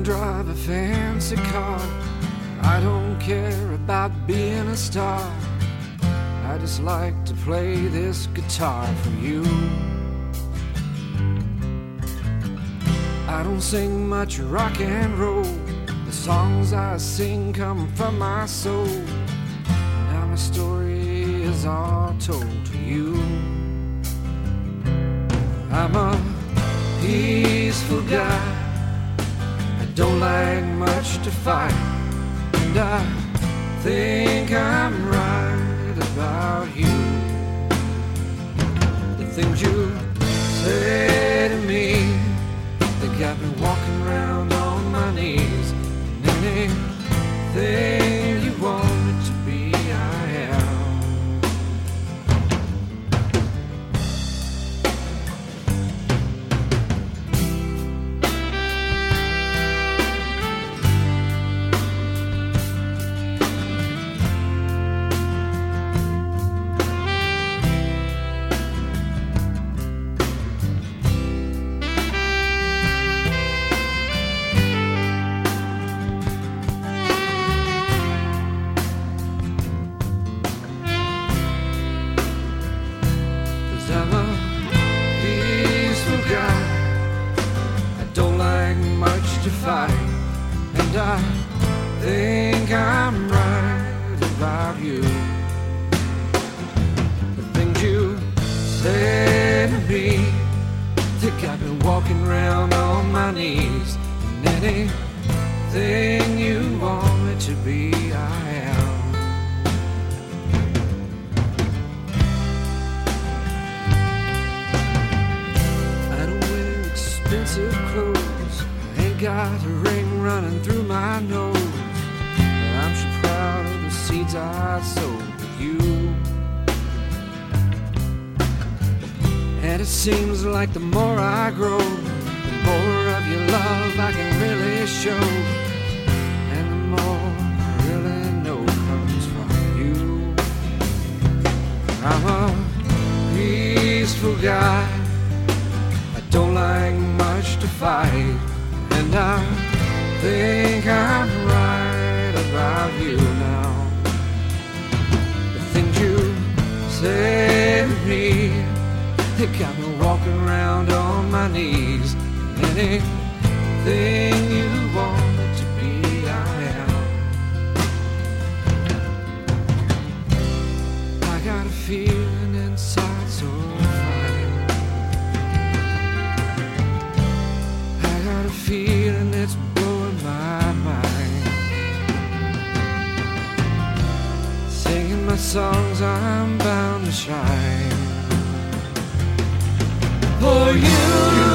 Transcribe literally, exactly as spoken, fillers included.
don't drive a fancy car. I don't care about being a star. I just like to play this guitar for you. I don't sing much rock and roll. The songs I sing come from my soul. Now my story is all told to you. I'm a peaceful guy. I don't like much to fight, and I think I'm right about you. The things you say to me, they got me walking around on my knees. And anything you want me to be, I am. I'm a peaceful guy. I don't like much to fight, and I think I'm right about you. The things you say to me, they got me walking around on my knees. And anything you want me to be, I am. Expensive clothes, I ain't got a ring running through my nose, but I'm so proud of the seeds I sowed with you. And it seems like the more I grow, the more of your love I can really show, and the more I really know comes from you. I'm a peaceful guy. Don't like much to fight, and I think I'm right about you now. The things you say to me, they got me walking around on my knees. Anything you want me to be, I am. I got a feeling inside so fine. I got a feeling that's blowing my mind. Singing my songs, I'm bound to shine. For you.